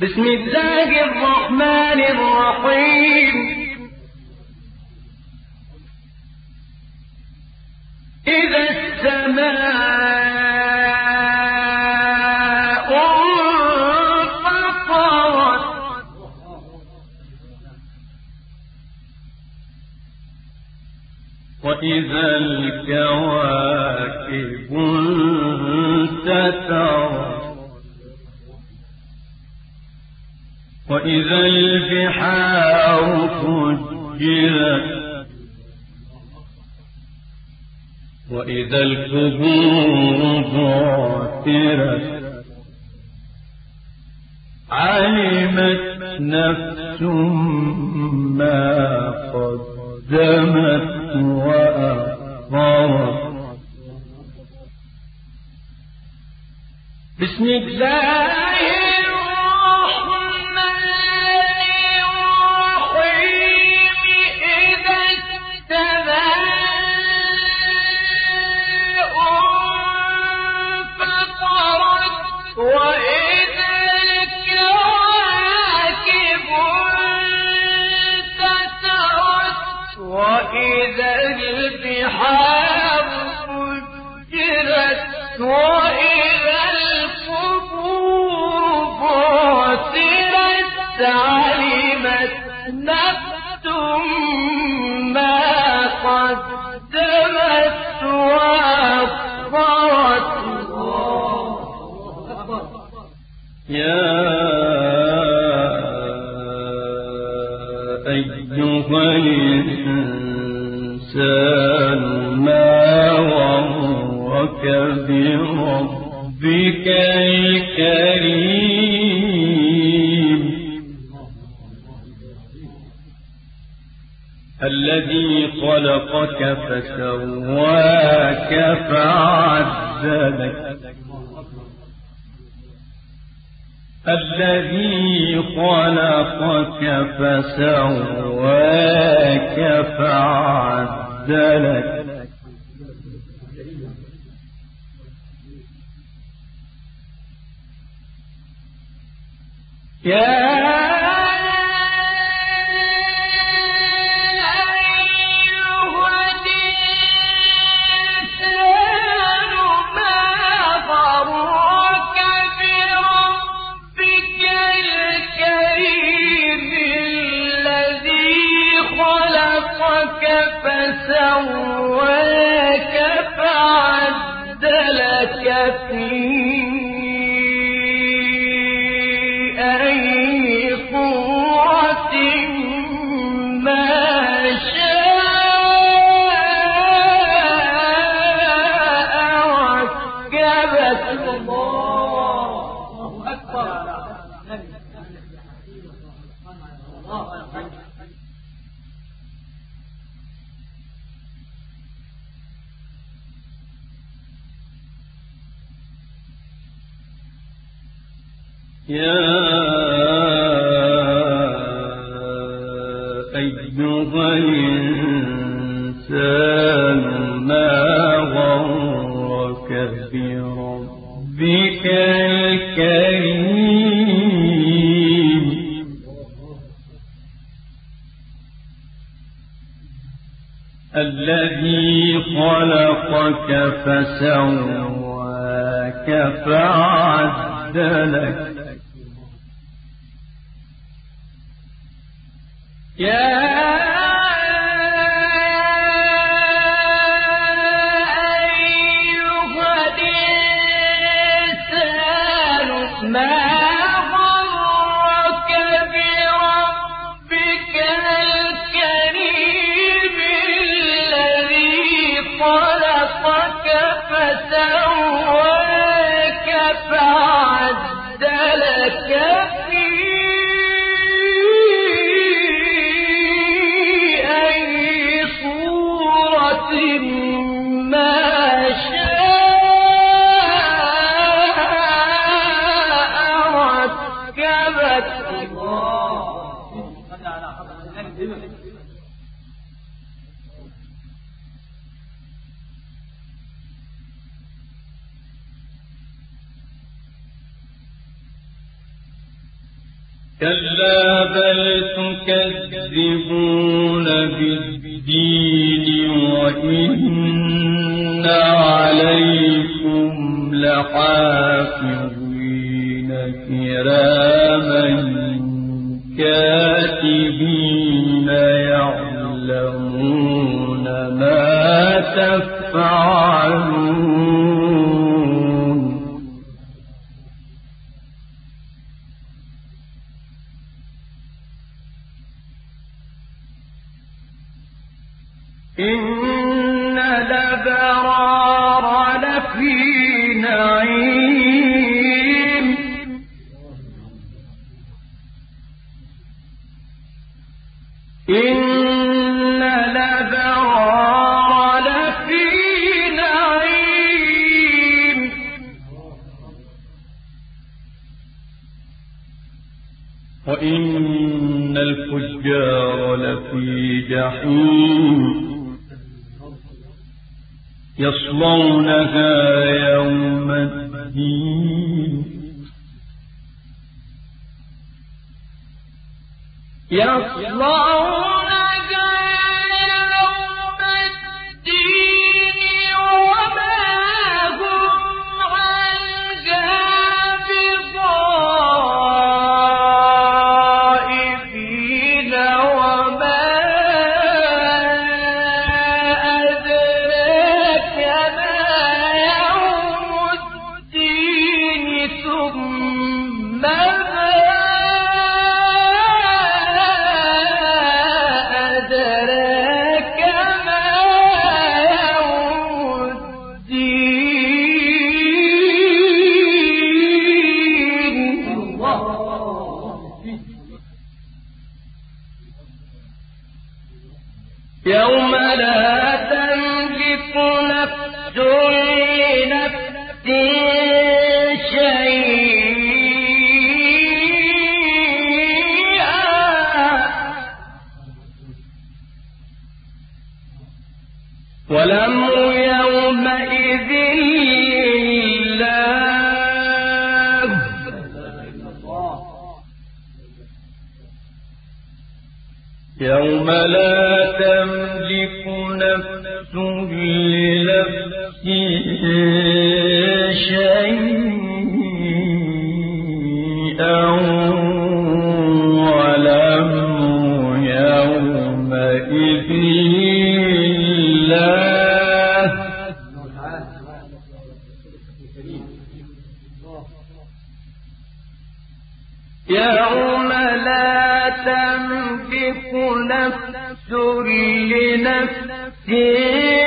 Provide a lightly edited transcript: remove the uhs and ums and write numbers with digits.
بسم الله الرحمن الرحيم. إذا السماء انفطرت وإذا الكواكب انتثرت وإذا البحار فجرت وإذا القبور بعثرت علمت نفس ما قدمت وأخرت. بسم الله وإذا البحار فجرت وإذا القبور بعثرت علمت نفس ما قدمت وأخرت. يا أيها الإنسان ما غرك بربك الكريم الذي خلقك فسواك فعدلك الذي خلقك فسواك فعدلك يا فسواك فعدلك في أي صورة ما شاء ركبك. الله أكبر. يا أيها الإنسان ما غرك بربك الكريم الذي خلقك فسواك فعدلك يا أيها الإنسان ما غرك بربك الكريم الذي خلقك فسواك فعدلك كلا بل تكذبون بالدين وإن عليكم لحافظين كراما كاتبين يعلمون ما تفعلون إن الأبرار لفي نعيم إن الأبرار لفي نعيم وإن الفجار لفي جحيم يصلونها يوم الدين وما هم عنها بغائبين وما أدراك ما يوم الدين ثم يوم لا تملك نفس لنفس شيئا والأمر يومئذ لله يوم لا تملك نفس لنفس شيئا والأمر يومئذ لله يوم لا تملك نفس لنفس